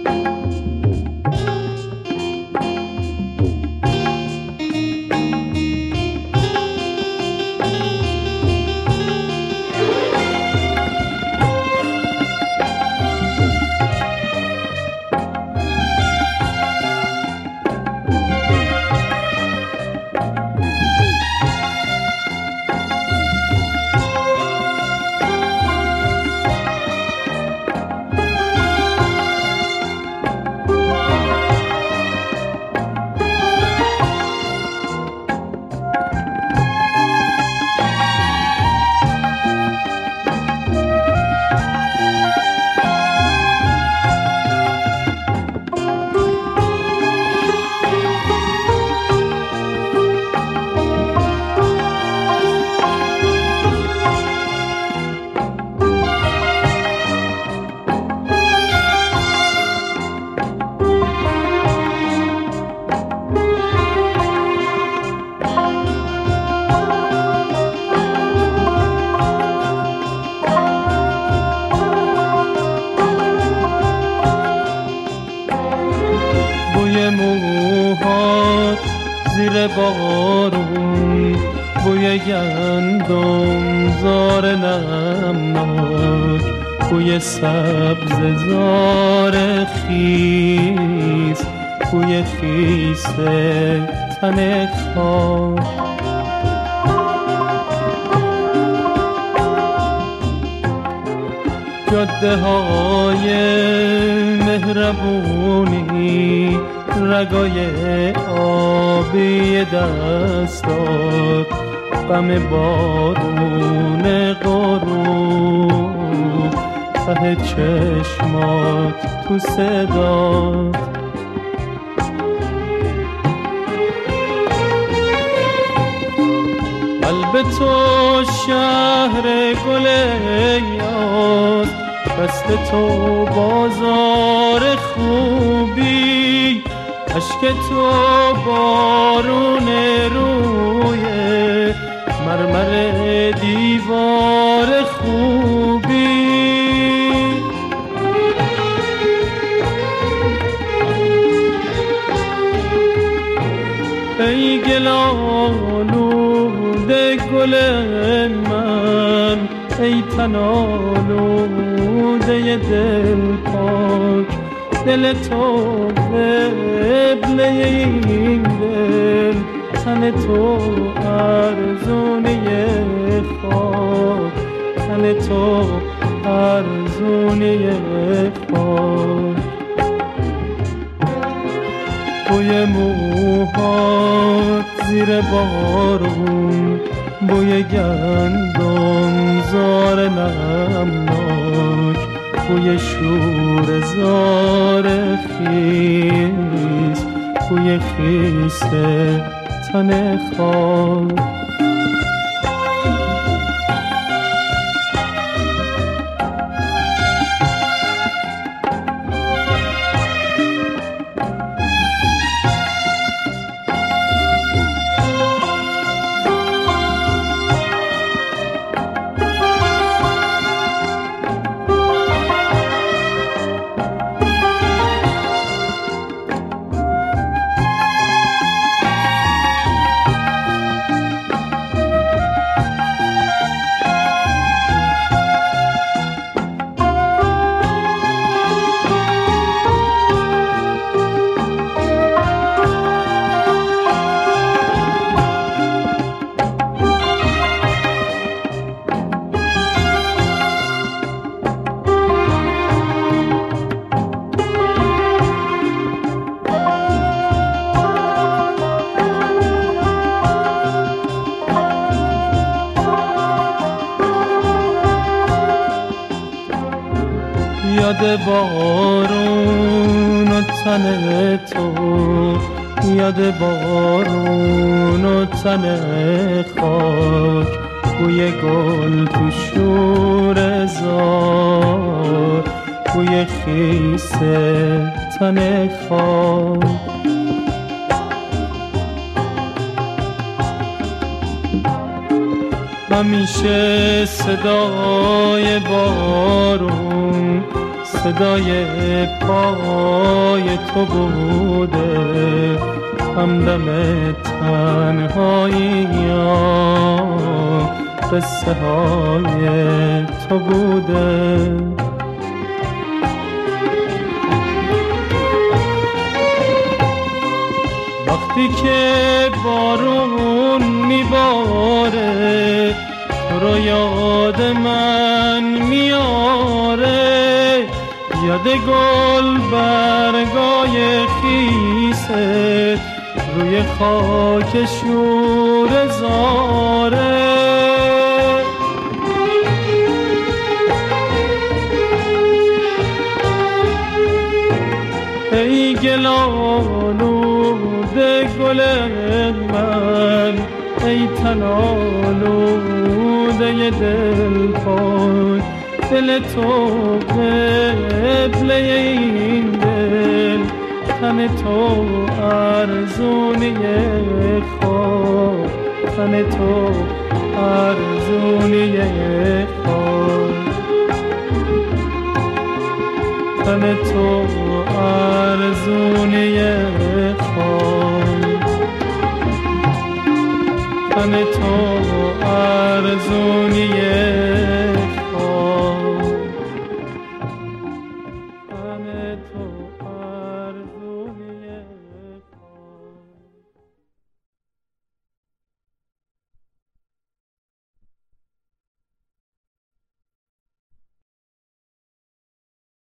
موهات زیر بارون، بوی گندم زار نمناک، بوی سبز زار خیس، بوی خیس تن خاک. جاده های مهربونی، رگای آبی دستات، غم بارون غروب، ته چشمات تو صدات. قلب تو شهر گل یاد، دست تو بازار خوبی، اشک تو بارون روی مرمر دیوار خوبی. ای گل‌آلوده گل من، ای تن آلوده دل پاک، دل تو قبله این دل، تن تو ارزونه خاک، تن تو ارزونه خاک. بوی موهات زیر بارون، بوی گندم زار نمناک، بوی شور زار خیس، بوی خیس تن خاک. یاد بارون و تن تو، یاد بارون و تن خاک، بوی گل تو شور زار، بوی خیس تن خاک. همیشه صدای بارون، صدای پای تو بوده، همدم تنهایی قصه های تو بوده. وقتی که بارون میباره تو رو یاد من میاره، یاد گل برگای خیسه روی خاک شور زاره. ای گلالوده گل من، ای تنالوده دل پاک، دل تو قبله این دل، تن تو ارزونی خاک، تن تو ارزونی خاک، تن تو ارزونی خاک، تن تو ارزونی